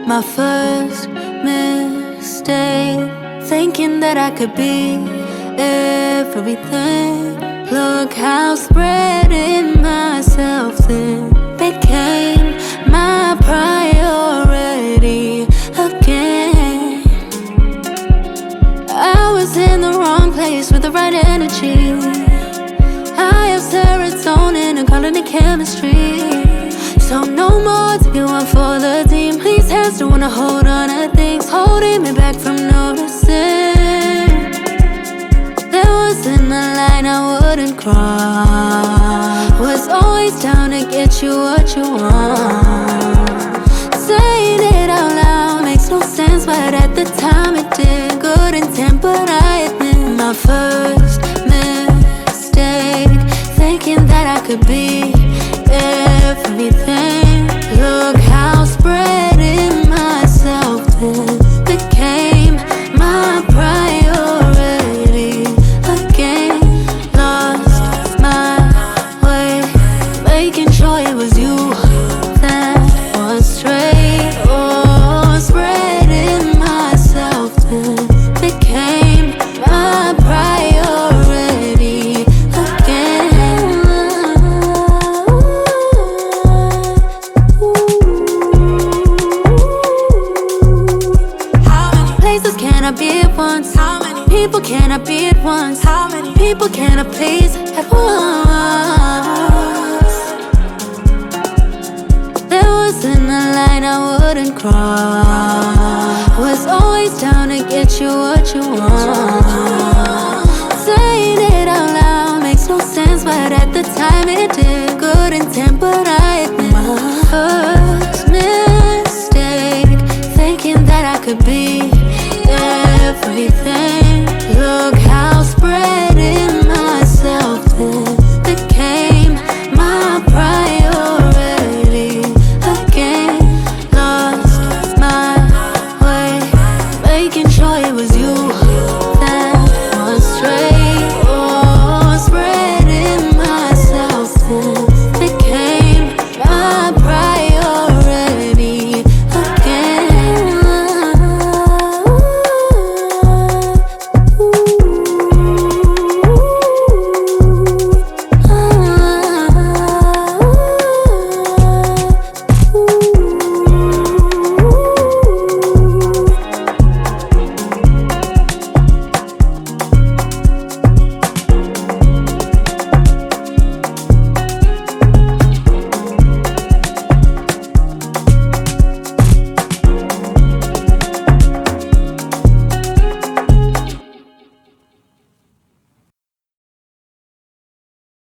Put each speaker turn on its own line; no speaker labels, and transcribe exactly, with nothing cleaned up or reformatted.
My first mistake, thinking that I could be everything. Look how spreading myself thin became my priority again. I was in the wrong place with the right energy. I have serotonin and calling it chemistry. So no more to get one for the team. Please hands don't wanna hold on to things holding me back from noticing. There wasn't a line I wouldn't cross. Was always down to get you what you want. Saying it out loud makes no sense, but at the time it did. Good intent, but I admit my first mistake, thinking that I could be everything. Look how spreading myself thin became my priority again. Lost my way, making sure it was you that was straight. Oh, spreading myself thin became my priority again. How many places can I be at once? How many people can I be at once? How many people can I please at once? There wasn't a line I wouldn't cross. Was always down to get you what you want. Saying it out loud makes no sense, but at the time it did.